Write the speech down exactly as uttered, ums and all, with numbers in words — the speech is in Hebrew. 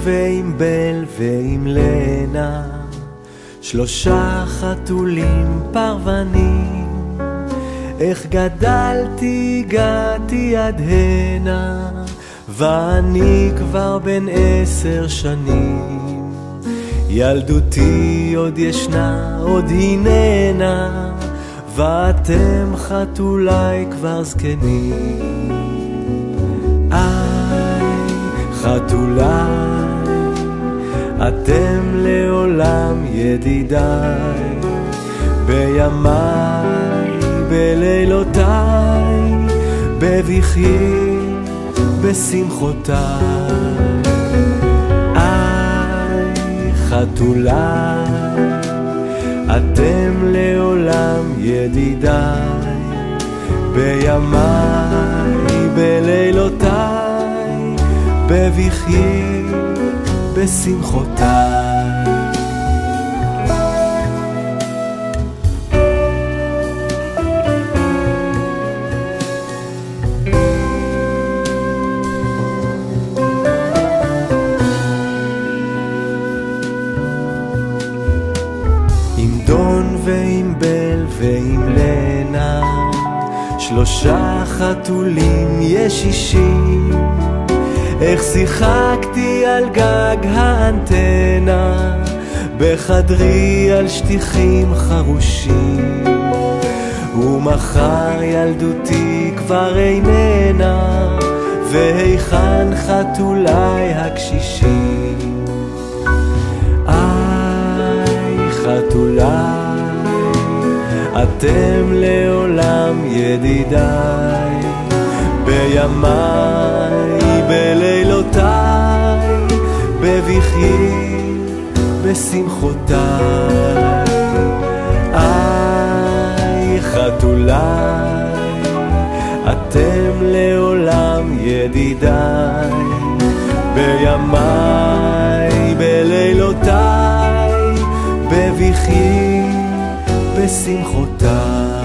ועם בל ועם לנה, שלושה חתולים פרבנים. איך גדלתי הגעתי עד הנה, ואני כבר בן עשר שנים. ילדותי עוד ישנה, עוד הננה, ואתם חתולי כבר זקנים. איי חתולי, אתם לעולם ידידיי, בימיי בלילותיי, בבכיי בשמחותיי. איי חתולי, אתם לעולם ידידיי, בימיי בלילותיי, בבכיי בשמחותיי. עם דון ועם בל ועם לנה, שלושה חתולים ישישים. איך שיחקתי על גג האנטנה, בחדרי על שטיחים חרושים. ומחר ילדותי כבר איננה, והיכן חתולי הקשישים. איי חתולי, אתם לעולם ידידיי, בימיי בלילותיי, בבכיי בשמחותיי. איי חתולי, אתם לעולם ידידיי, בימיי בלילותיי, בבכיי בשמחותיי.